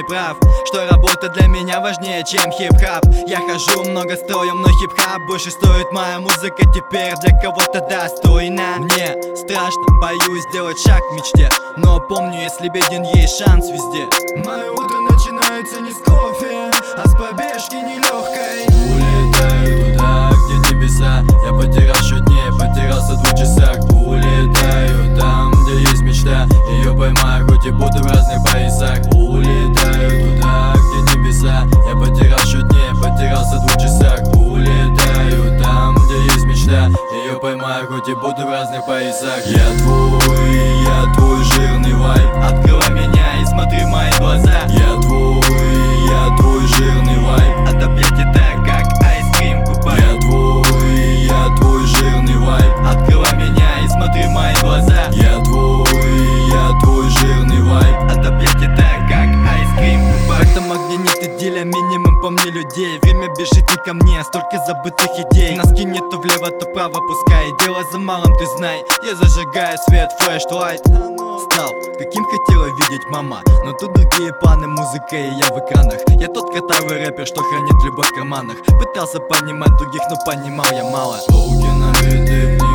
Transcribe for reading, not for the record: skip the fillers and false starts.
прав, что работа для меня важнее, чем хип-хап. Я хожу, много строю, но хип-хап больше стоит. Моя музыка теперь для кого-то достойна. Мне страшно, боюсь сделать шаг к мечте, но помню, если беден, есть шанс везде. Мое утро начинается не с кофе, а с пробежки нелегкой. Улетаю туда, где небеса. Я потерял счет дней, потерялся в 2 часах. Улетаю там, где есть мечта. Ее поймаю, хоть и буду в разных поясах. Улетаю туда, где небеса. Я потерял счет дней, потерялся в 2 часах. Улетаю там, где есть мечта. Ее поймаю, хоть и буду в разных поясах. Я твой жирный вайб. Открывай меня и смотри в мои глаза. Я твой жирный вайб. Отобьять это как айскрим купай. Я твой жирный вайб. Открывай меня и смотри в мои глаза. Я твой жирный вайб. Отобьять это как айскрим купай. В этом огне нет идея, минимум по мне людей. Время бежит не ко мне, столько забытых идей. Носки нету влево, то право пускай. Дело за малым, ты знай. Я зажигаю свет, флешлайт. Стал, каким хотела видеть мама, но тут другие планы, музыка и я в экранах. Я тот картавый рэпер, что хранит любовь в карманах. Пытался понимать других, но понимал я мало. Руки на биты,